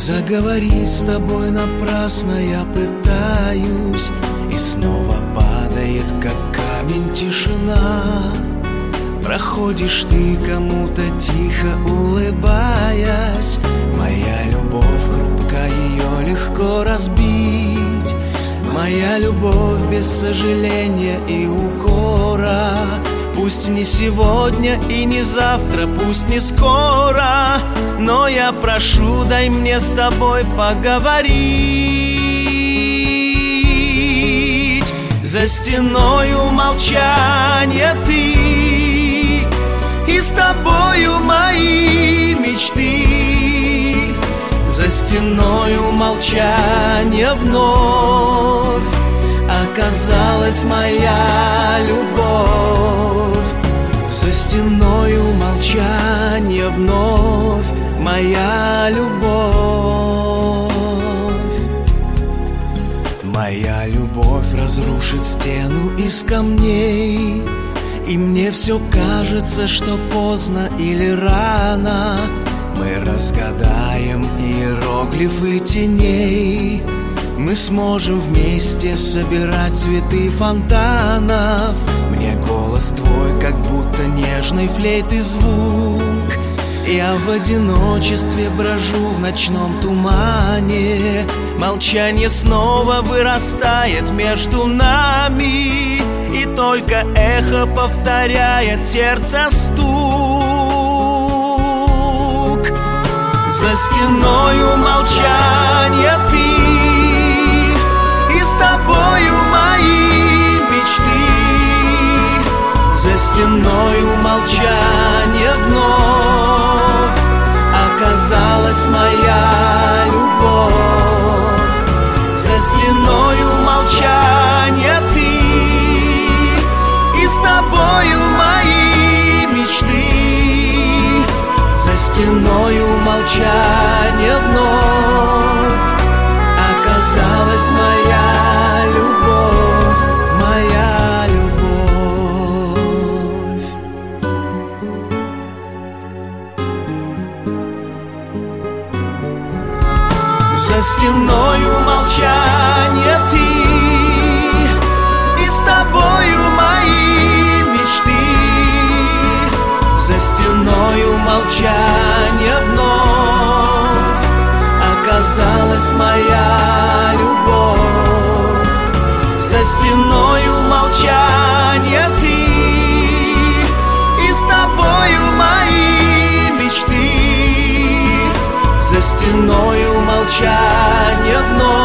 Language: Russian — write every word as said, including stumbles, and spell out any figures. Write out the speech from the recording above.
Заговорить с тобой напрасно я пытаюсь, и снова падает, как камень, тишина. Проходишь ты, кому-то тихо улыбаясь. Моя любовь хрупкая, ее легко разбить. Моя любовь без сожаления и укора. Пусть не сегодня и не завтра, пусть не скоро, но я прошу, дай мне с тобой поговорить. За стеною молчания ты, и с тобою мои мечты. За стеною молчания вновь оказалась моя любовь. За стеною молчания вновь моя любовь. Моя любовь разрушит стену из камней, и мне все кажется, что поздно или рано мы разгадаем иероглифы теней. Мы сможем вместе собирать цветы фонтанов. Мне голос твой, как будто нежной флейты звук. Я в одиночестве брожу в ночном тумане. Молчание снова вырастает между нами, и только эхо повторяет сердце стук. За стеною молчания ты, и с тобою мои мечты. За стеною молчания вновь оказалась моя любовь. За стеною молчания ты, и с тобою мои мечты. За стеною молчания вновь оказалась моя любовь, моя любовь. За стеною молчания ты, и с тобою мои мечты. За стеною молчания вновь оказалась моя любовь. За стеною молчания ты, и с тобою мои мечты. За стеною молчания вновь